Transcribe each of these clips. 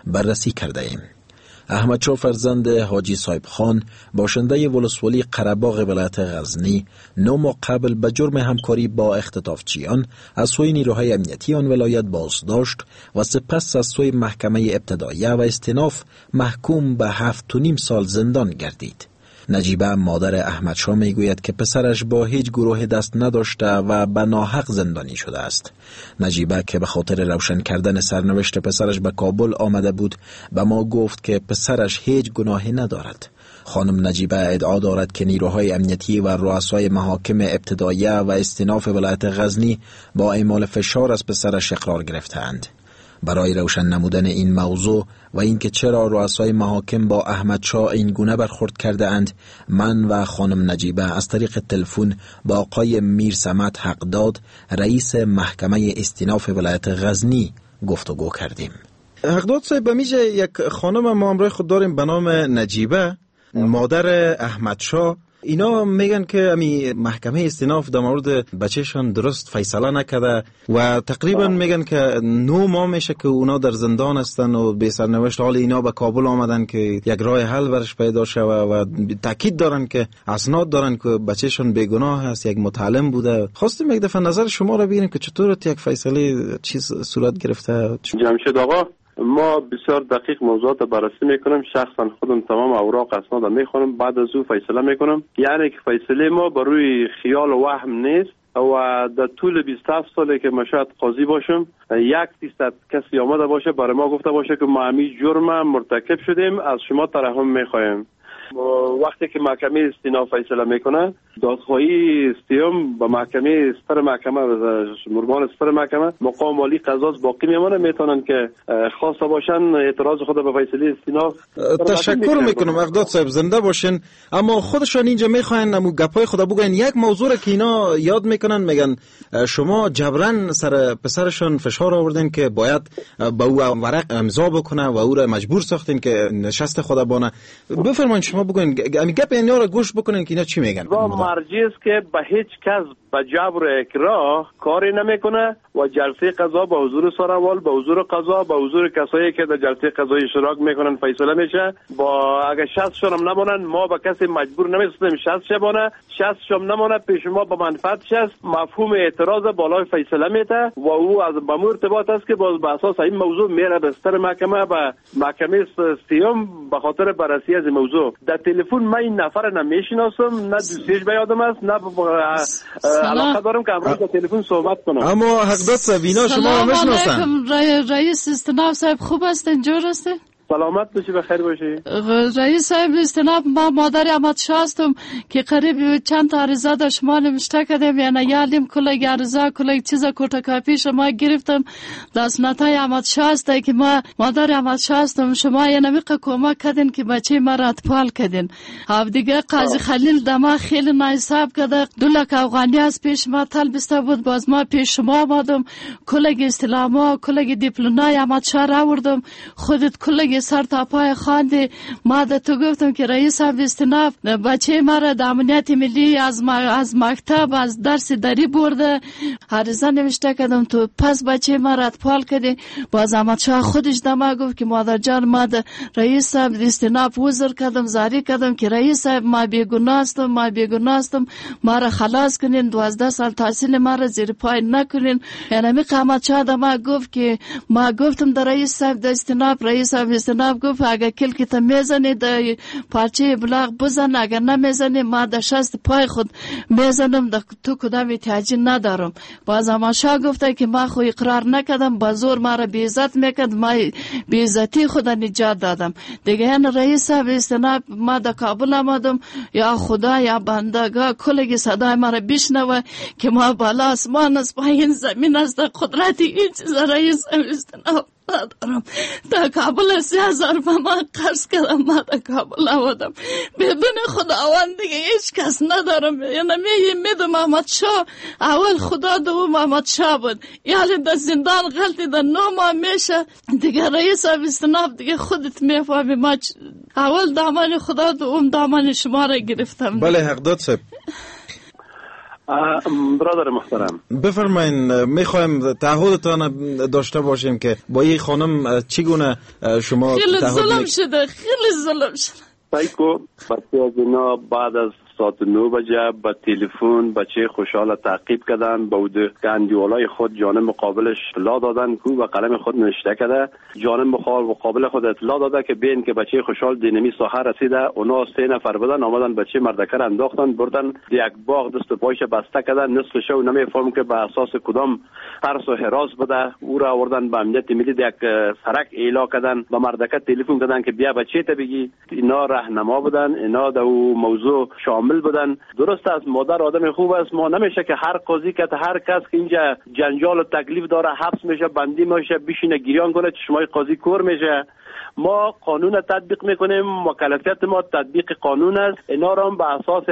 بررسی کرده ایم. احمد شاه فرزند حاجی صاحب خان باشنده ولسوالی قره‌باغ ولایت غزنی 9 ماه قبل به جرم همکاری با اختطافچیان از سوی نیروهای امنیتی آن ولایت بازداشت و سپس از سوی محکمه ابتداییه و استئناف محکوم به 7.5 سال زندان گردید. نجیبه مادر احمد شاه می گوید که پسرش با هیچ گروه دست نداشته و به ناحق زندانی شده است. نجیبه که به خاطر روشن کردن سرنوشت پسرش به کابل آمده بود به ما گفت که پسرش هیچ گناهی ندارد. خانم نجیبه ادعا دارد که نیروهای امنیتی و رؤسای محاکم ابتداییه و استئناف ولایت غزنی با اعمال فشار از پسرش اقرار گرفتند. برای روشن نمودن این موضوع و اینکه چرا رؤسای محاکم با احمد شاه این گونه برخورد کرده اند، من و خانم نجیبه از طریق تلفن با آقای میر صمد حقداد رئیس محکمه استئناف ولایت غزنی گفتگو کردیم. حقداد صاحب، بمیجه یک خانم ما همراه خود داریم به نام نجیبه، مادر احمد شاه. اینا میگن که امی محکمه استئناف در مورد بچهشان درست فیصله نکرده و تقریبا میگن که 9 ماه میشه که اونا در زندان هستن و به سرنوشت. حال اینا به کابل آمدن که یک راه حل برش پیدا شود و تاکید دارن که اسناد دارن که بچهشان بیگناه است، یک متعلم بوده. خواستیم یک دفعه نظر شما را بگیریم که چطور یک فیصله چیز صورت گرفته. جمشید آقا، ما بسیار دقیق موضوعات بررسی میکنم، شخصا خودم تمام اوراق اسناد میخونم، بعد از او فیصله میکنم. یعنی که فیصله ما بر روی خیال و وهم نیست و در طول 27 ساله که من شاید قاضی باشم 1% کسی آمده باشه برای ما گفته باشه که ما همین جرم مرتکب شدیم، از شما ترحم میخوایم. وقتی که محکمه استئناف فیصله میکنه، دادخواهی استیام با محکمه ستر محکمه مرمان ستر محکمه مقام والی قضا باقی میمونه، میتونن که خواسته باشن اعتراض خود به فیصله استئناف. تشکر میکنم حقداد صاحب، زنده باشین. اما خودشان اینجا میخواین امو گپای خدا بگن. یک موضوع را که اینا یاد میکنن، میگن شما جبران سر پسرشون فشار آوردین که باید با او ورق امضا بکنه و او را مجبور ساختین که نشست خود بانه. بفرمایید شما بگوین امی گپ اینا را گوش بکنین که اینا چی میگن. مرجع است که به هیچ کس به جبر اکراه کاری نمیکنه و جلسه قضا به حضور سراوال، به حضور قضا، به حضور کسایی که در جلسه قضایی اشتراک میکنن فیصله میشه. با اگه 60 شون نمونن ما به کسی مجبور نمیسازیم 60 شبانه، 60 شون نمونه پیش ما به منفعت است. مفهوم اعتراض بالای فیصله میته و او از به ارتباط است که باز به اساس این موضوع میره به ستر محکمه و محکمه سیوم به خاطر بررسی از موضوع. در تلفن من این نفر نمیشناسم، نه دوستیش به یادم است، نه علاقه دارم که امروز با تلفن صحبت کنم. اما حقداد صاحب اینا شما رو میشناسن. رئیس استئناف صاحب خوب هستن، جور هستن؟ سلامت باشی، بخیر باشی. رئیس صاحب استئناف، ما مادر احمد شاه هستم که قریب چند تا عریضه در شما نوشته کردیم، یعنی یادم کلی عریضه کلی چیزا کوتاکاپی شما گرفتم. دستنتای احمد شاه است که ما مادر احمد شاه هستم، شما یعنی میقه کمک کردین که بچه ما را اطفال کردین. ها دیگه قاضی خلیل دما خیلی نایساب کرده، 2 لک افغانی از پیش ما طلب استه بود، باز ما پیش شما آمدم، کلی استلامه کلی دیپلمای احمد شاه را آوردم، خودت کلی سر تا پای خواندی. ما ده تو گفتم که رئیس صاحب استئناف بچه ما را در امنیت ملی از مکتب از درس دری برده، عریضه نوشته کردم تو پس بچه ما را اطفال کردی. باز احمد شاه خودش ده ما گفت که مادر جان ما ده رئیس صاحب استئناف وزر کردم، زاری کردم که رئیس صاحب ما بیگناه هستم، ما را خلاص کنین، 12 سال تحصیل ما را زیر پای نکنین. یعنی می احمد شاه ده ما گفت که ما گفتم در رئیس صاحب د استئناف، رئیس صاحب استئناف گفت اگر کلکی تا میزنی در پارچه بلاغ بزن، اگر نمیزنی ما در شست پای خود میزنم، تو کدام احتیاجی ندارم. باز احمد شاه گفته که ما خو اقرار نکردم، با زور ما را بیعزت میکرد، ما بیعزتی خود نجات دادم دیگه. یعنی رئیس صاحب استئناف ما در کابل آمدم، یا خدا یا بندگاه کلگی صدای ما را بشنوه که ما بالا آسمان است پایین زمین است، قدرتی این چیز رئیس صاحب استئناف ندارم. در کابل 30,000 من قرض کردم، ما در کابل آمدم بدون خداوند دیگه هیچ کس ندارم. یعنی میدم احمد شاه اول خدا دوم احمد شاه بود، یعنی در زندان غلطی در 9 ماه میشه دیگه. رئیس صاحب استئناف دیگه خودت میفهمی، ما اول دامن خدا دوم دامن شما را گرفتم. بله حقداد صاحب. برادر محترم بفرمایین. میخوایم تعهدتان داشته باشیم که با این خانم چگونه شما خیلی ظلم شده، خیلی ظلم شده. سایکو بچه از اینا بعد از ساعت 9 بجه با تلفن بچه خوشحال تعقیب کردن، با گندیولای خود جانب مقابلش اطلاع دادن که و قلم خود نوشته کرده، جانب مقابل خود اطلاع داده که بین که بچه خوشحال دینمی ساحه رسیده، اونا 3 نفر بودن، آمدن بچه مردکر انداختن بردن یک باغ دست و پایش بسته کردن، نصف شو نمیفهم که به اساس کدام ترس و هراس بوده، او را آوردن به امنیت ملی یک سرک اعلام کردن، به مردکر تلفن کردن که بیا بچه ته بگی. اینا راهنما بودن، اینا در موضوع شامل بودن. درست است، مادر آدم خوب است، ما نمیشه که هر قاضی که هر کس که اینجا جنجال و تکلیف داره حبس میشه، بندی میشه، بشینه گریان کنه، چشمای قاضی کور میشه. ما قانون تطبیق میکنیم، مکلفیت ما تطبیق قانون است. اینا را به اساس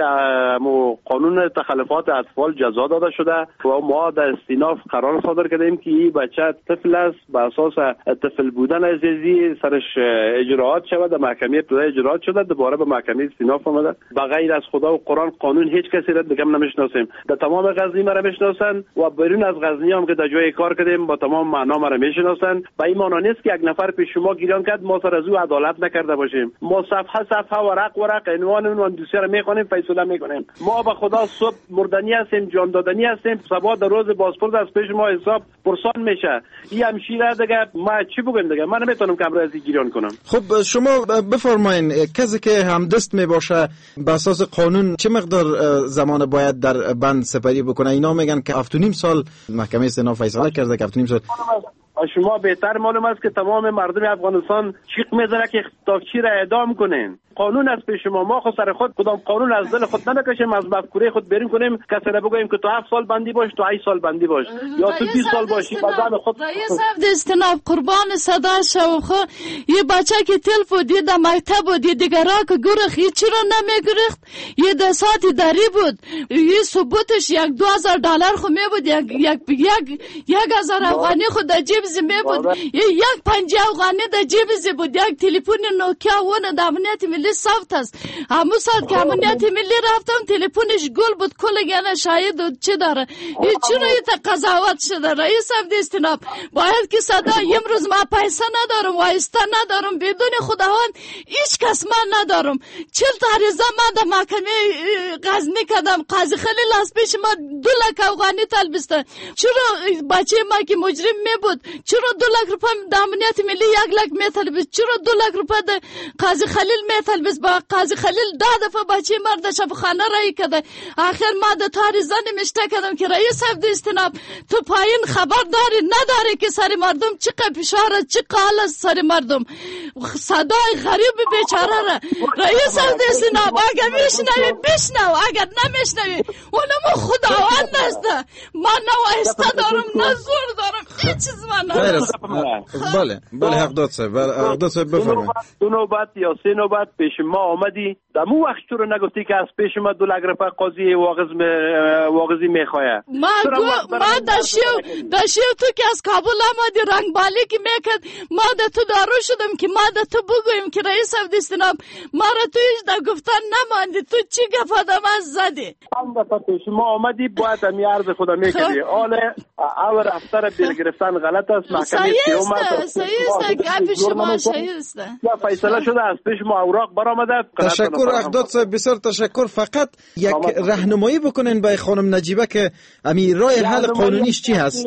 قانون تخلفات اطفال جزا داده شده و ما در استیناف قرار صادر کردیم که این بچه طفل است، به اساس طفل بودن عزیزی سرش اجراات شود، در محکمه ابتدایی اجراات شده، دوباره به محکمه استیناف آمده. بغیر از خدا و قرآن قانون هیچ کسی را دیگه نمیشناسیم. در تمام غزنی ما را میشناسن و بیرون از غزنی هم که در جای کار کردیم با تمام معنا ما را میشناسن. به این معنی نیست که یک نفر پیش شما گریان کرد ما سر از او عدالت نکرده باشیم. ما صفحه ورق عنوان دوسیه را میخوانیم، فیصله میکنیم. ما به خدا صبح مردنی هستیم، جان دادنی هستیم. صبح در روز بازپرس از پیش ما حساب پرسان میشه. این همشیره دیگه ما چی بگم دیگه؟ من نمیتونم که امروز گریان کنم. خب شما بفرمایین، کسی که همدست میباشه به اساس قانون چه مقدار زمان باید در بند سپری بکنه؟ اینا میگن که 7.5 سال محکمه استیناف فیصله کرده که 7.5 سال. شما بهتر معلوم است که تمام مردم افغانستان چیق میزنه که تاکچی را اعدام کنین. قانون است پیش ما خود سر خود کدام قانون از دل خود نمیکشیم، از مفکوره خود بریم کنیم کسی را بگوییم که تو 7 سال بندی باش، تو 8 سال بندی باش، یا تو 20 سال باشی. بعد خود رئیس حفظ استیناف قربان صدا شو خو یه بچه که تلفو دید در مکتب بود، یه دیگه را که گرخ یه چرا نمیگرخت، یه دسات داری بود، یه ثبوتش $1,000 خو می بود، یک هزار افغانی خود در جیب زمین بود، یک 50 افغانی در جیب زمین بود، یک تلفن نوکیا ون در امنیت ملی ثبت است. همون ساعت که امنیت ملی رفتم تلفنش گل بود، کلگانه شاهد و چی داره. این چرا این قضاوت شده؟ رئیس حفظ استیناف باید که صدا امروز ما پیسه ندارم، وایسته ندارم، بدون خداوند هیچ کس من ندارم. 40 تعرضه من در محکمه غزنی کردم، قاضی خلیل از پیش ما 2 لک افغانی طلبسته. چرا بچه ما که مجرم می بود چرا 2 لک روپیه در امنیت ملی 1 لک می طلبست؟ چرا 2 لک روپیه در قاضی خلیل می طلبست؟ با قاضی خلیل 10 دفعه بچه مرد شفاخانه رای کرده. آخر ما در تاریزه نمیشته کردم که رئیس حفظ استیناف تو پایین خبر داری نداری که سر مردم چی فشار چی قال است سر مردم، صدای غریب بیچاره را رئیس حفظ استیناف اگر میشنوی بشنو، اگر نمیشنوی اونم خداوند است. من نه وایسته دارم نه زور دارم، هیچ چیز من ندارم. بله حق داد صاحب بفرمایید. 2 نوبت یا 3 نوبت پیش ما آمدی، در مو وقت تو رو نگفتی که از پیش ما 2 لک روپیه قاضی واغزی میخواه. ما داشیو تو که از کابل آمدی رنگ بالی که میکرد ما در تو دارو شدم که ما در تو بگویم که رئیس حفظ استیناف ما را تو هیچ در گفتن نماندی. تو چی گفت آدم از زدی؟ هم دفعه پیش ما آمدی باید همی عرض خدا میکردی. او رفتار بیل گرفتن غلط است. محکمه صحیح است گفت شما صحیح است. یا فیصله شده از پیش ما اوراق برآمده. تشکر اقداد صاحب، بسیار تشکر. فقط یک راهنمایی بکنین به خانم نجیبه که امی راه حل قانونیش چی هست؟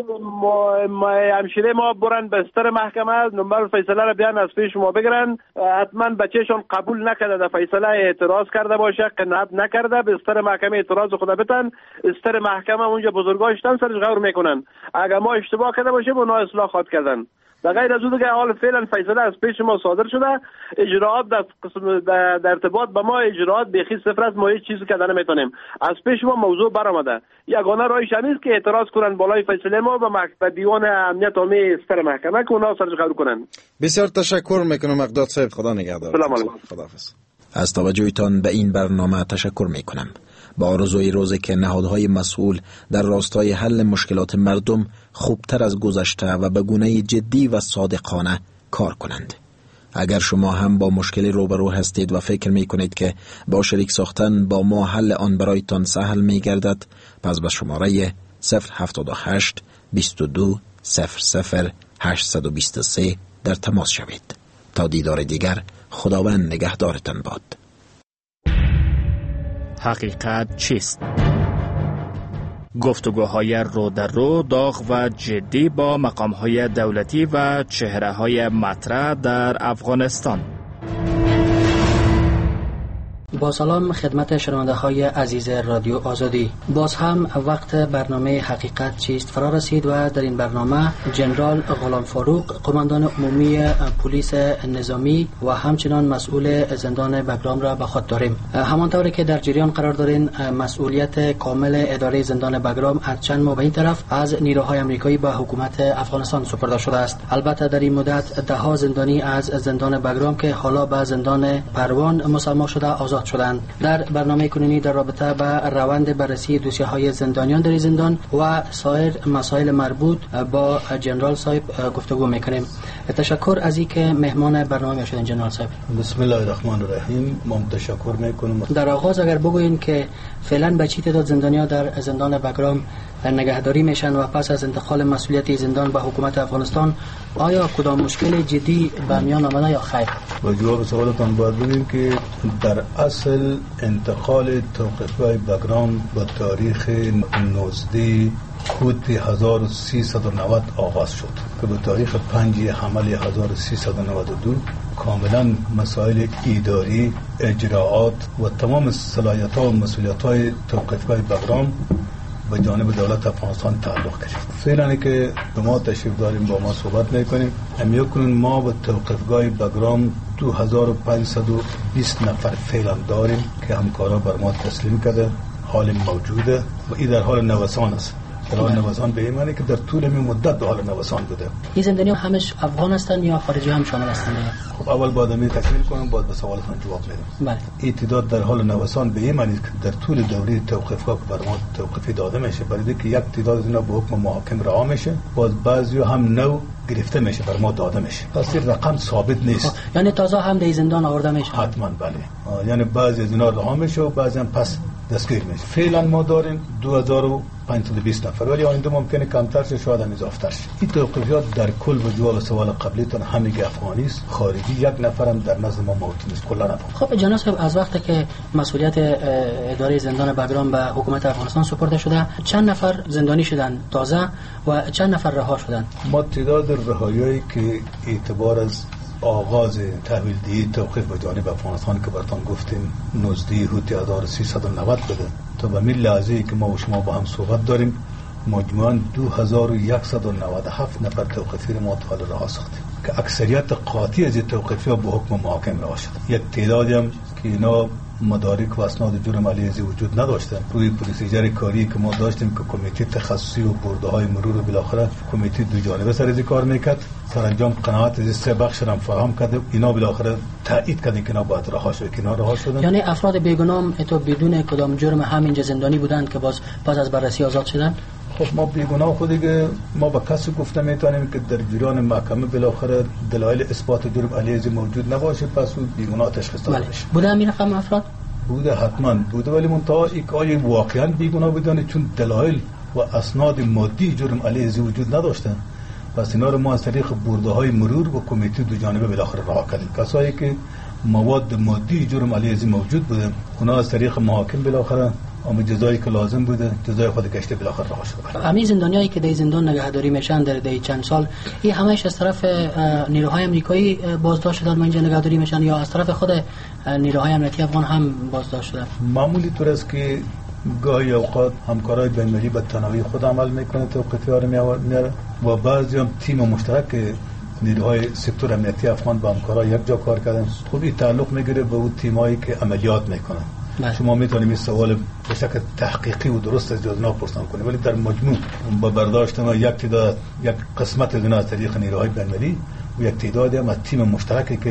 همشیره ما برن به استر محکمه نمبر فیصله را بیان از پیش ما بگیرن. حتما بچهشون قبول نکرده در فیصله اعتراض کرده باشه، قناعت نکرده، به استر محکمه اعتراض خود بتن. استر محکمه اونجا بزرگاشتن سرش غور میکنن. اگر ما اشتباه کرده باشیم اونا اصلاح خواهد کردن. در غیر از اون که حال فعلا فیصله از پیش ما صادر شده، اجراءات در ارتباط با ما اجراءات بیخی صفر است. ما هیچ چیزی کردن نمیتونیم. از پیش ما موضوع برآمده، یگانه راهش همین است که اعتراض کنن بالای فیصله ما و دیوان امنیت عامی استر محکمه که اونا سرش غور کنن. بسیار تشکر میکنم اقداد صاحب، خدا نگهدار. سلام علیکم. خداحافظ. از توجهتان به این برنامه تشکر میکنم. با آرزوی روزی که نهادهای مسئول در راستای حل مشکلات مردم خوبتر از گذشته و به گونه جدی و صادقانه کار کنند. اگر شما هم با مشکلی روبرو هستید و فکر می کنید که با شریک ساختن با ما حل آن برایتان سهل می گردد، پس به شماره 078 22 00 823 در تماس شوید. تا دیدار دیگر، خداوند نگهدارتان باد. حقیقت چیست؟ گفتگوهای رو در رو، داغ و جدی با مقامهای دولتی و چهره‌های مطرح در افغانستان. با سلام خدمت شنونده های عزیز رادیو آزادی. باز هم وقت برنامه حقیقت چیست فرا رسید و در این برنامه جنرال غلام فاروق، قماندان عمومی پلیس نظامی و همچنان مسئول زندان بگرام را به خود داریم. همانطوری که در جریان قرار دارین، مسئولیت کامل اداره زندان بگرام از چند ماه به این طرف از نیروهای آمریکایی به حکومت افغانستان سپرده شده است. البته در این مدت ده ها زندانی از زندان بگرام که حالا به زندان پروان مسمى شده آزاد شدند. در برنامه کنونی در رابطه به روند بررسی دوسیه های زندانیان در زندان و سایر مسائل مربوط با جنرال صاحب گفتگو میکنیم. تشکر از اینکه مهمان برنامه شدین جنرال صاحب. بسم الله الرحمن الرحیم. من تشکر میکنم. در آغاز اگر بگوین که فعلا به چی تعداد زندانیان در زندان بگرام نگهداری میشن و پس از انتقال مسئولیت زندان به حکومت افغانستان آیا کدام مشکل جدی به میان آمده یا خیر؟ و جواب سوالتان باید بگیم که در اصل انتقال توقیفگاه بگرام با تاریخ 19 خود 1390 آغاز شد که به تاریخ 5 حمل 1392 کاملا مسائل اداری، اجراعات و تمام صلاحیت ها و مسئولیت های توقیفگاه بگرام به جانب دولت افغانستان تعلق گرفت. فعلا که به ما تشریف داریم با ما صحبت میکنیم، امیه کنیم ما به توقیفگاه بگرام 2520 نفر فعلا داریم که همکارا بر ما تسلیم کرده، حال موجوده و این در حال نوسان است. در حال نوسان به این معنی که در طول این مدت در حال نوسان بوده. این زندانیان همش افغان هستند یا خارجی هم شامل هستند؟ خب اول باید می تکمیل کنم، باید به سوالتون جواب بدم. بله. این تعداد در حال نوسان به این معنی که در طول دوره توقیفگاه که بر ما توقیفی داده میشه، برای اینکه یک تعداد از اینا به حکم محاکم رها میشه، باز بعضی هم نو گرفته میشه بر ما داده میشه. پس این رقم ثابت نیست. یعنی تازه هم در زندان آورده میشه؟ حتما بله. یعنی بعضی از اینا رها میشه و بعضی هم پس دستگیر میشه. فعلا ما داریم 2520 نفر، ولی آینده ممکنه کمتر شه، شاید هم اضافه شه. این توقیفیات در کل و جواب سوال قبلیتون همگی افغانی است، خارجی یک نفر هم در نزد ما موجود نیست، کلا افغان. خب جناب صاحب، از وقتی که مسئولیت اداره زندان بگرام به حکومت افغانستان سپرده شده، چند نفر زندانی شدن تازه و چند نفر رها شدن؟ ما تعداد رهایی‌ای که اعتبار از آغاز تحویل دهی توقیف به جانب افغانستان که براتون گفتیم 19 هوت 1390 بوده تا به این لحظه‌ای که ما و شما با هم صحبت داریم مجموعاً 2197 نفر توقیفی ما تا حال رها ساختیم که اکثریت قاطع از توقیفی‌ها به حکم محاکم رها شد. یک تعدادی هم که اینا مدارک و اسناد جرم علیه وجود نداشتن، روی پروسیجر کاری که ما داشتیم که کمیته تخصصی و برده‌های مرور و بالاخره کمیته دو جانبه سر از کار میکرد، سرانجام قناعت از سه بخش را فراهم کرد، اینا بالاخره تایید کردن که اینا باید رها شد، که اینا رها شدن. یعنی افراد بیگناه تو بدون کدام جرم همینجا زندانی بودند که باز پس از بررسی آزاد شدن؟ خب ما بیگناه خودی که ما با کسی گفته میتونیم که در جریان محکمه بالاخره دلایل اثبات جرم علیه موجود نباشه، پس اون بیگناه تشخیص داده بشه. بوده همین رقم افراد؟ بوده، حتما بوده، ولی منتها اینکه واقعا بیگناه بودن چون دلایل و اسناد مادی جرم علیه وجود نداشتن، پس اینا رو ما از طریق برده‌های مرور و کمیته دو جانبه بالاخره رها کردیم. کسایی که مواد مادی جرم علیه موجود بوده اونا از طریق محاکم بالاخره اما جزایی که لازم بوده جزای خود گشته بالاخره رها شد. همین زندانیایی که در زندان نگهداری میشن در چند سال، این همش از طرف نیروهای آمریکایی بازداشت شدن و اینجا نگهداری میشن یا از طرف خود نیروهای امنیتی افغان هم بازداشت شدن؟ معمولی طور است که گاهی اوقات همکارای بین‌المللی به تنهایی خود عمل میکنه، توقیفی‌ها رو میاره و بعضی هم تیم مشترک نیروهای سکتور امنیتی افغان با همکارا یک جا کار کردن. خب این تعلق میگیره به اون تیمایی که عملیات میکنن. شما میتونید این سوال به شکل تحقیقی و درست از جزنا پرسان کنید، ولی در مجموع با برداشت ما یک قسمت از اینا از طریق نیروهای بین‌المللی و یک تعدادی هم از تیم مشترکی که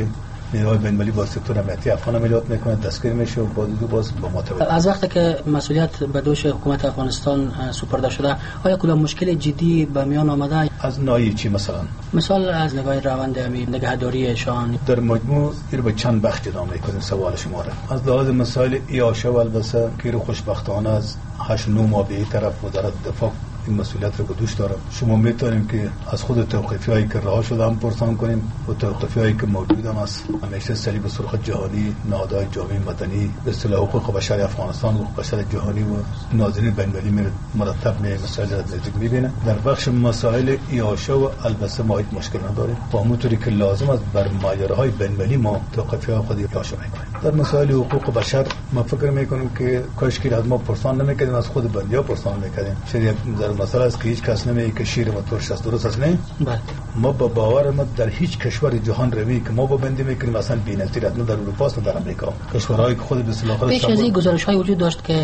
نیروهای بین‌المللی با سکتور امنیتی افغان عملیات میکنه، دستگیر میشه و باز با متوجه. از وقتی که مسئولیت به دوش حکومت افغانستان سپرده شده، آیا کدام مشکل جدی به میان آمده؟ از ناحیه چی مثلا از نگاه روند نگهداریشان در مجموع این به چند بخش جدا میکنیم سوال شما را. از لحاظ مسائل ایاشه و البته که خوشبختانه از 8-9 ماه به این طرف وزارت دفاع این مسئولیت رو به دوش داره. شما میتونیم که از خود توقیفی‌هایی که رها شده هم پرسان کنیم و توقیفی‌هایی که موجود هم است. همیشه صلیب سرخ جهانی، نهادهای جامعه مدنی، به اصطلاح حقوق بشر افغانستان، حقوق بشر جهانی و ناظرین بین‌المللی مرتب مسائل را نزدیک می‌بینه. در بخش مسائل ایاشه و البته ما هیچ مشکل نداریم. با همونطوری که لازم است بر ماجراهای بین‌المللی ما توقیفی‌های خودی ایاشه می‌کنیم. در مسائل حقوق بشر ما فکر می‌کنیم که کاش که از ما پرسان نمی‌کردیم، از خود بندی‌ها پرسان می‌کردیم. شریعت مسئله است که هیچ کس نمیگه که شیر و ترش است، درست است نه؟ بله. ما با باور ما در هیچ کشور جهان روی که ما با بندی میکنیم مثلا بی‌نظیر است، نه در اروپا است نه در امریکا. کشورهایی که خود به اصطلاح پیش از این گزارش‌های وجود داشت که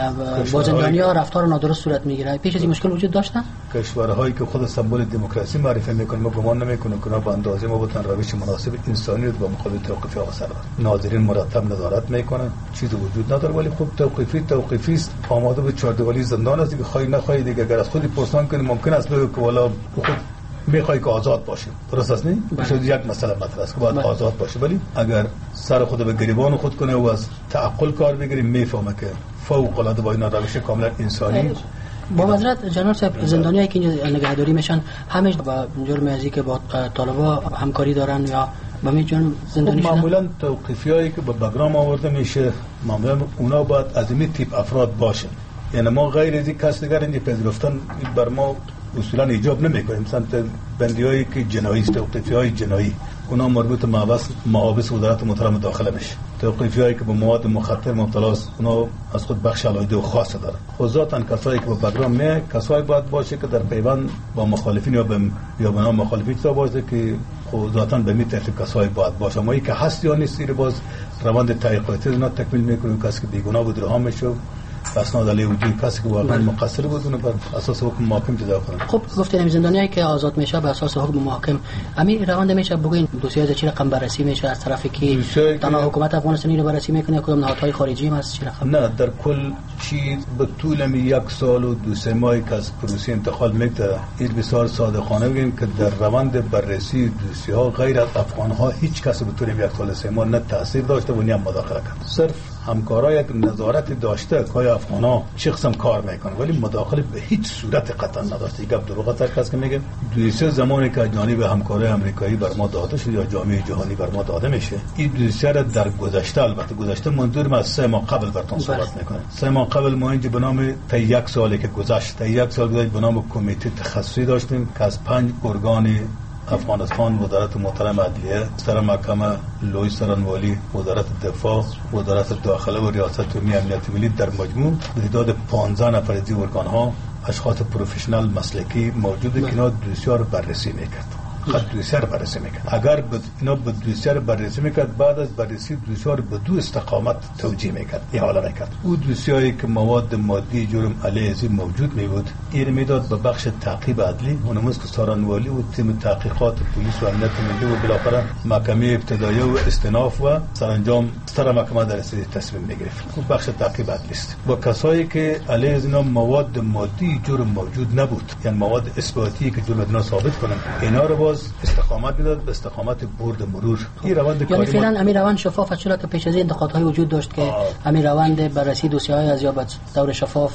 با زندانی‌ها رفتار نادرست صورت میگیره. پیش از این مشکل وجود داشته؟ کشورهایی که خود سمبل دموکراسی معرفی میکنن ما گمان نمیکنیم که با اندازه ما بتونن روش مناسب انسانی رو با مقابل توقیفی آسر بدن. ناظرین مرتب نظارت میکنن، چیزی وجود نداره. ولی خب توقیفی است، آماده به چاردیوالی زندان است که خواهی نخواهی دیگه اگر از خودی پرسان کنیم ممکن است بگه که والا خود میخوای که آزاد باشه، درست است نه؟ شاید یک مسئله مطرح است که باید آزاد باشه، ولی اگر سر خود به گریبان خود کنه و از تعقل کار بگیره میفهمه که فوق العاده با این روش کاملا انسانی. با معذرت جناب صاحب، زندانیایی که نگهداری میشن همش با جرم ازی که با طالبا همکاری دارن یا با می جرم زندانی شدن؟ معمولا توقیفیایی که به بگرام آورده میشه معمولا اونا باید از این تیپ افراد باشن. یعنی ما غیر از این کس دیگر اینجا پذیرفتن بر ما اصولا ایجاب نمیکنیم. مثلا بندیایی که جنایی توقیفی‌های جنایی اونا مربوط به محابس وزارت محترم داخله میشه. توقیفی‌هایی که به مواد مخدر مبتلا است اونا از خود بخش علاوه و خاص داره. خود ذاتاً کسایی که به بگرام میه کسایی باید باشه که در پیوند با مخالفین یا به نام مخالفین تا باشه که خود ذاتاً به می ترتیب کسایی باید باشه. ما که هست یا نیست رو باز روند تحقیقاتی اونا تکمیل میکنیم. کسی که بیگناه بود رها میشه، اسناد علیه وجود کسی که واقعا مقصر بود اون بر اساس حکم محاکم جزا کنه. خب گفتین زندانیایی که آزاد میشه بر اساس حکم محاکم امیر روند میشه بگین دوسیه از چی رقم بررسی میشه از طرفی که تنها حکومت افغانستانی رو بررسی میکنه کدام نهادهای خارجی هم از چی رقم؟ نه در کل چیز به طول 1 سال و 2-3 ماهی که از پروسه انتقال میگذره این بسیار صادقانه بگیم که در روند بررسی دوسیه ها غیر از افغان ها هیچ کس به طول 1 سال و 3 ماه نه تاثیر داشته و نه مداخله کرد. صرف همکارای یک نظارت داشته که افغانا چه قسم کار میکنه ولی مداخله به هیچ صورت قطعا نداشته. گپ دروغ است کسی که میگه 2-3 زمانی که جانب همکارای آمریکایی بر ما داده شد یا جامعه جهانی بر ما داده میشه این دوسیه را در گذشته البته گذشته منظور ما از 3 ماه قبل براتون صحبت میکنه. 3 ماه قبل ما اینجا به نام تا 1 سالی که گذشت تا 1 سال گذشت به نام کمیته تخصصی داشتیم که از 5 ارگان افغانستان، وزارت محترم عدلیه، سر محکمه لوی سرانوالی، وزارت دفاع، وزارت داخله و ریاست جمهوری امنیت ملی در مجموع به تعداد 15 نفر از این ارگان ها اشخاص پروفشنال مسلکی موجود که اینا دوسیه رو بررسی میکرد. دوسیه رو بررسی میکرد. اگر اینا به دوسیه رو بررسی میکرد بعد از بررسی دوسیه رو به 2 استقامت توجیه میکرد، احاله میکرد. او دوسیه‌ای که مواد مادی جرم علیه ازی موجود میبود این میداد به بخش تعقیب عدلی اونموز که سارانوالی و تیم تحقیقات پلیس و امنیت ملی و بالاخره محکمه ابتداییه و استئناف و سرانجام سر محکمه در رسیدگی تصمیم میگرفت. اون بخش تعقیب عدلی است. با کسایی که علیه از اینا مواد مادی جرم موجود نبود یعنی مواد اثباتی که جرم اینا ثابت کنن اینا رو استقامت میداد به استقامت بورد مرور. این روند یعنی فعلا امیر روند شفاف چرا که پیش از این انتقادهای وجود داشت که امیر روند بررسی دوسیه‌های از یا دور شفاف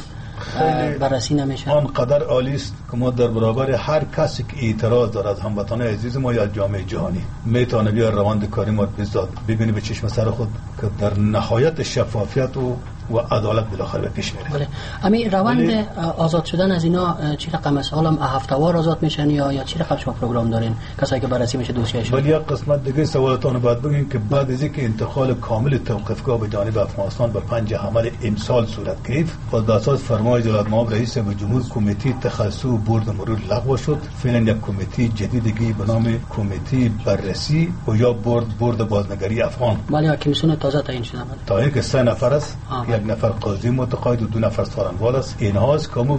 بررسی نمیشه. آنقدر عالی است که ما در برابر هر کسی که اعتراض دارد از هموطنان عزیز ما یا جامعه جهانی میتونه بیا روند کاری ما ببینه به چشم سر خود که در نهایت شفافیت و عدالت بالاخره به پیش میره. بله. امی روند آزاد شدن از اینا چی رقم است؟ حالا هفته‌وار آزاد میشن یا چی رقم شما پروگرام دارین کسایی که بررسی میشه دوسیه‌شون؟ ولی یک قسمت دیگه سوالاتون بعد بگین که بعد از اینکه انتقال کامل توقیفگاه به جانب افغانستان به 5 حمل امسال صورت گرفت و به اساس فرمان جلال مآب رئیس جمهور کمیته تخصصی و بورد مرور لغو شد، فعلا یک کمیته جدیدی به نام کمیته بررسی و یا بورد بازنگری افغان. ولی کمیسیون تازه تعیین شده. تا اینکه 3 نفر است، یک نفر قاضی متقاعد و 2 نفر سارنوال است. اینها از کامو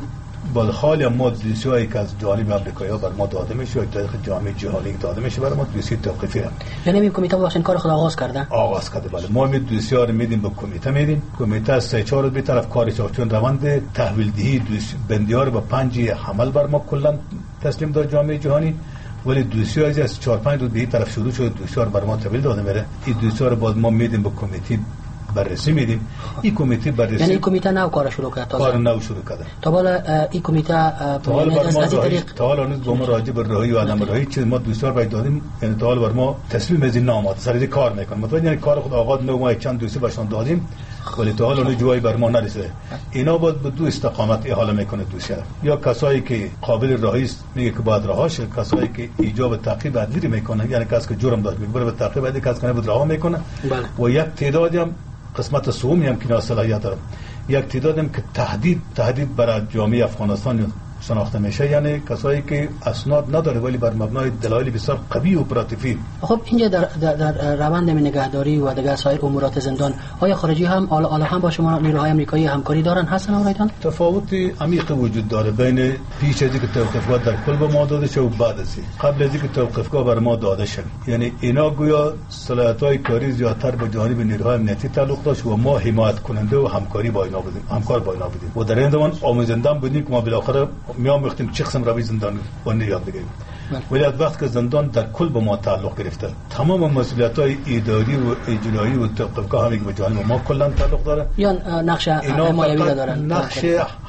با حال ما دوسیایی که از جانب آمریکایی‌ها بر ما داده میشه و تاریخ جامعه جهانی داده میشه برای ما دوسی توقیفی هم. یعنی این کمیته واسه کار خود آغاز کرده بله. ما می دوسی‌ها رو میدیم به کمیته، میدیم کمیته از 3-4 به طرف کارش چون روند تحویل دهی بندی‌ها رو با 5 حمل بر ما کلا تسلیم داد جامعه جهانی، ولی دوسی‌ها از 4-5 روز به طرف شروع شد دوسی‌ها رو بر ما تحویل داده میره. این دوسی‌ها رو باز ما میدیم به کمیته بررسی میدیم. این کمیته بررسی یعنی این کمیته نو کار شروع کرد کار نو شروع کرده. تا بالا این کمیته تا حالا نیست با ما راجع به راهی و عدم راهی چیز ما دوسیار باید دادیم، یعنی تا حالا بر ما تصمیم از این نامات سریع کار میکنه متوجه، یعنی کار خود آغاز نو ما چند دوسی باشون دادیم ولی تا حالا جوایی بر ما نرسیده. اینا باید به دو استقامت احاله میکنه دوسیار، یا کسایی که قابل راهی است میگه که باید رهاشه، کسایی که ایجاب تعقیب عدلی میکنه یعنی کسی که جرم داشت میگه به تعقیب عدلی کسی کنه بود رها میکنه. و یک تعدادی هم قسمت سومی هم که صلاحیت داره، یک تعداد هم که تهدید برای جامعه افغانستان شناخته میشه، یعنی کسایی که اسناد نداره ولی بر مبنای دلایل بسیار قوی و اپراتیوی. خب اینجا در روند نگهداری و دیگر سایر امورات زندان آیا خارجی هم حالا هم با شما نیروهای آمریکایی همکاری دارن هستن آقایان؟ تفاوت عمیق وجود داره بین پیش از اینکه توقیفگاه در کل به ما داده شد و بعد از قبل از اینکه توقیفگاه بر ما داده شد، یعنی اینا گویا صلاحیت‌های کاری زیادتر به جانب نیروهای امنیتی تعلق داشت و ما حمایت کننده و همکار با اینا بودیم و در این زمان آموزنده بودیم که ما بالاخره میام وقتی چه قسم روی زندان و یاد بگیریم. ولی از وقت که زندان در کل به ما تعلق گرفته تمام مسئولیت‌های اداری و اجرایی و توقیفگاه هم به جانب ما کلا تعلق داره یا نقش حمایوی دارن، نقش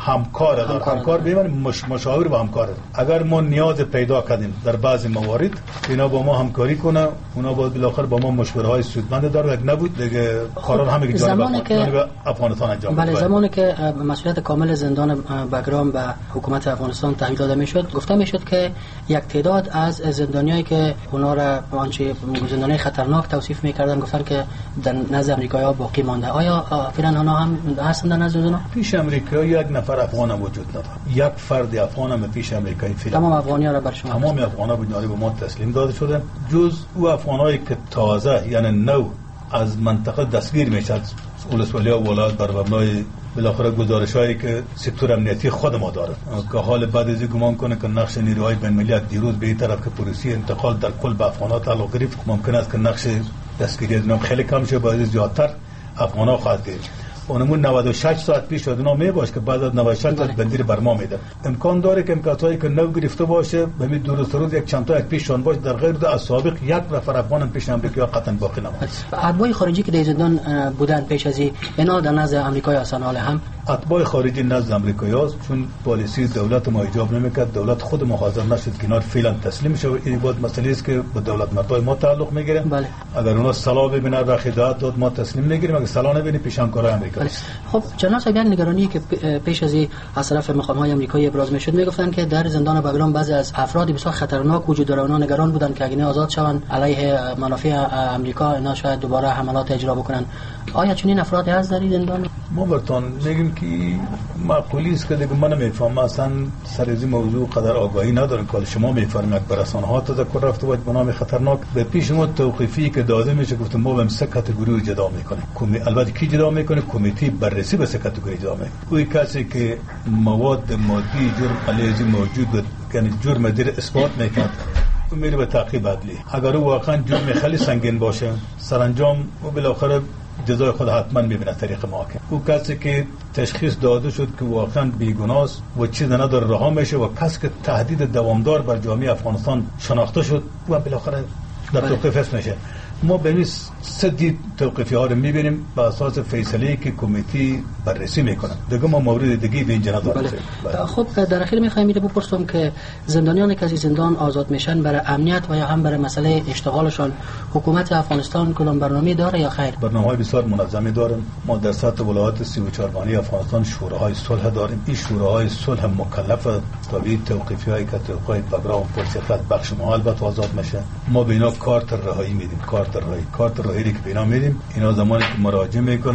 همکار ببینیم مشاور و همکار. اگر ما نیاز پیدا کردیم در بعضی موارد اینا با ما همکاری کنه، اونا باید بالاخره با ما مشوره‌های سودمند داره، اگه نبود دیگه قرار همه جانب افغانستان انجام بله. زمانی که مسئولیت کامل زندان بگرام به حکومت افغانستان تحویل داده میشد گفته میشد که یک تعداد از زندانیایی که اونا را آنچه زندانی خطرناک توصیف میکردن گفتن که در نزد آمریکایی‌ها باقی مانده. آیا فعلا اونا هم هستن در نزد اونا؟ پیش آمریکایی یک نفر افغان هم وجود نداره، یک فرد افغان هم پیش آمریکایی فعلا. تمام افغانی‌ها را بر شما تمام افغان‌ها به جانب ما تسلیم داده شده، جز او افغانایی که تازه یعنی نو از منطقه دستگیر میشد ولسوالی و ولایت بر مبنای بالاخره گزارشایی که سکتور امنیتی خود ما داره که حال بعد از گمان کنه که نقش نیروهای بین‌المللی دیروز به این طرف که پلیسی انتقال در کل به افغان‌ها تعلق گرفت، ممکن است که نقش دستگیری از اونم خیلی کم شه، باید زیادتر افغان‌ها خواهد گرفت. اونمون 96 ساعت پیش از اونا میباشه که بعد از 96 ساعت بندیر بر ما میده. امکان داره که امکاناتی که نو گرفته باشه به می درست روز یک چند تا یک پیششون باشه، در غیر از سابق یک نفر افغان پیش آمریکا قطعا باقی نمونه. اتباع خارجی که در زندان بودن پیش از اینا در نزد آمریکا هستن، حالا هم اتباع خارجی نزد آمریکایی است، چون پالیسی دولت ما ایجاب نمیکرد، دولت خود ما حاضر نشد که اینا فعلا تسلیم شه. این بود مسئله است که به دولت مردای ما تعلق میگیره. بله. اگر اونا صلاح ببینن و هدایت داد ما تسلیم میگیریم، اگر صلاح نبینه پیشانکارای آمریکا است. خب جناب صاحب، نگرانی که پیش از از طرف مقام‌های آمریکایی ابراز میشد میگفتن که در زندان بگرام بعضی از افراد بسیار خطرناک وجود داره، اونا نگران بودن که اگه آزاد شوند علیه منافع آمریکا اینا شاید دوباره حملات اجرا بکنن. آیا چنین افرادی هست در زندان؟ ما برتون میگیم که معقولی است که دیگه من نمیفهمم، اصلا سر از این موضوع قدر آگاهی ندارم که شما میفرمایید بر رسانه‌ها تذکر رفته بود به نام خطرناک. به پیش ما توقیفی که داده میشه گفتم ما به سه کاتگوری جدا میکنیم. البته کی جدا میکنه؟ کمیته بررسی به سه کاتگوری جدا میکنه. اون کسی که مواد مادی جرم علیه موجود بود یعنی جرم دیر اثبات میکنه میره به تعقیب عدلی. اگر واقعا جرم خیلی سنگین باشه سرانجام و بالاخره جزای خود حتما میبینه طریق محاکمه. او کسی که تشخیص داده شد که واقعا بیگناه است و چیز نداره رها میشه و کسی که تهدید دوامدار بر جامعه افغانستان شناخته شد و بالاخره در توقیف اسم میشه. ما به این سه دید توقیفی ها رو میبینیم به اساس فیصله که کمیته بررسی میکنه. دیگه ما مورد دیگه به اینجا نداریم. خب در اخیر میخوایم میره بپرسم که زندانیانی که از زندان آزاد میشن برای امنیت و یا هم برای مسئله اشتغالشان حکومت افغانستان کدام برنامه داره یا خیر؟ برنامه‌های بسیار منظمی داریم. ما در سطح ولایات 34 بانی افغانستان شوراهای صلح داریم. این شوراهای صلح مکلف تابع توقیفی‌هایی که توقیف بگرام فرصت بخش البته آزاد میشه. ما به اینا کارت رهایی میدیم. کارت رهایی که به اینا میدیم. اینا زمانی که مراجعه میکنن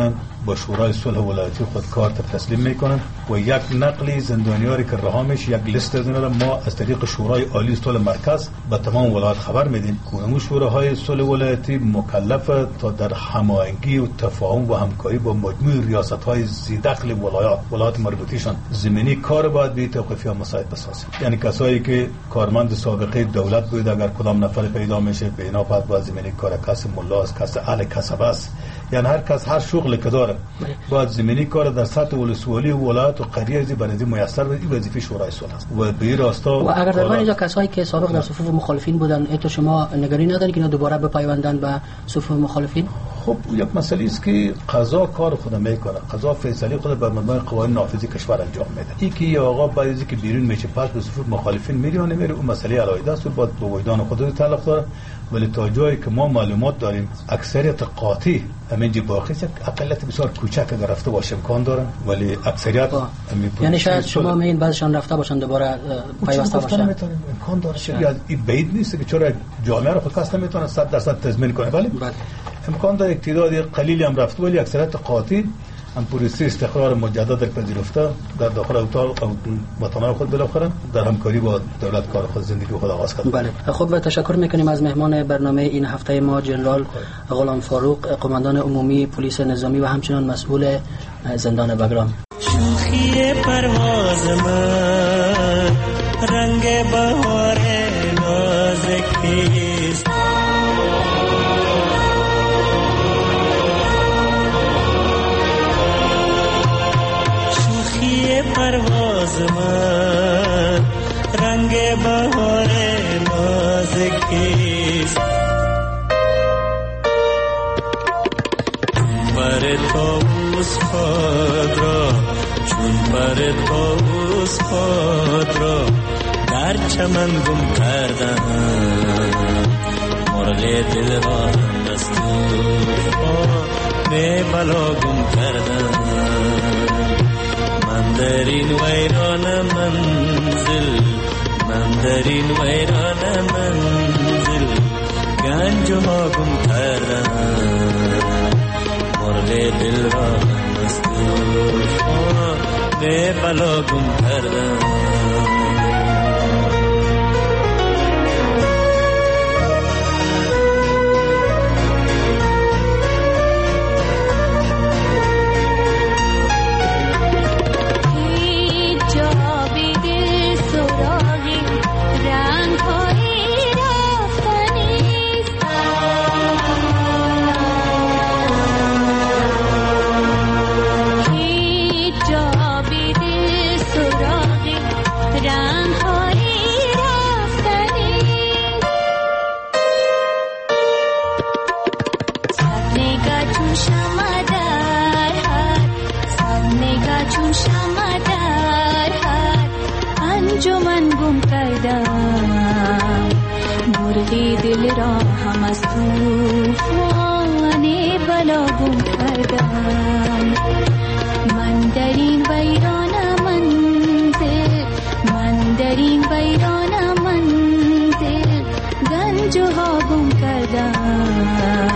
با شورای صلح ولایتی خود کارت تسلیم میکنن و یک نقلی زندانیاری که رها میشه، یک لیست از اینا ما از طریق شورای عالی صلح مرکز به تمام ولایت خبر میدیم که اون شوراهای صلح ولایتی مکلف تا در هماهنگی و تفاهم و همکاری با مجموع ریاست‌های ذی‌دخل ولایات مربوطه‌شان زمینی کار باید به توقیفی ها مساعد بسازه. یعنی کسایی که کارمند سابقه دولت بود اگر کدام نفر پیدا میشه به اینا باید زمینی کار کس ملاست، کس اهل کسب است، یعنی هر کس هر شغل که داره باید زمینی کار در سطح ولسوالی و ولایت و قریه از برای میسر این وظیفه شورای صلح است و به راستا. و اگر در اینجا کسایی که سابق در صفوف مخالفین بودن تو شما نگرانی ندارید که اینا دوباره بپیوندن به صفوف مخالفین؟ خب یک مسئله است که قضا کار خود میکنه، قضا فیصله خود بر مبنای قوانین نافذی کشور انجام میده. این که آقا بعد از اینکه بیرون میشه پس به صفوف مخالفین میره و نمیره اون مسئله علاوه است و باید با وجدان خود تعلق داره. ولی تا جایی که ما معلومات داریم اکثریت قاطع همینجا باقی است، اقلیت بسیار کوچک اگر رفته باشه امکان دارن ولی اکثریت یعنی شاید شما میگین بعضشان رفته باشن دوباره پیوسته باشن امکان داره. شاید این بعید نیست که چرا جامعه رو خود کس نمیتونه 100% تضمین کنه، ولی امکان داره تعداد قلیلی هم رفته ولی اکثریت قاطع هم پروسه استقرار مجدد پذیرفته در داخل اتاق وطنهای خود بالاخره در همکاری با دولت کار خود زندگی خود آغاز کرد. بله خب و تشکر میکنیم از مهمان برنامه این هفته ما جنرال غلام فاروق، قماندان عمومی پلیس نظامی و همچنین مسئول زندان بگرام. شوخی پرواز من رنگ بهار نازکیست، پرواز من رنگ بهار نازکیست، بر طاووس خود را چون بر طاووس خود را در چمن گم کردم، مرغ دل را از طوفان بلا گم کردم. من در این ویران منزل، من در این ویران منزل گنج ها گم کردم، مرغ دل را از طوفان بلا گم کردم. مرغی دل را هم از طوفان بلا گم کردم. من در این ویران منزل، من در این ویران منزل گنج ها گم کردم.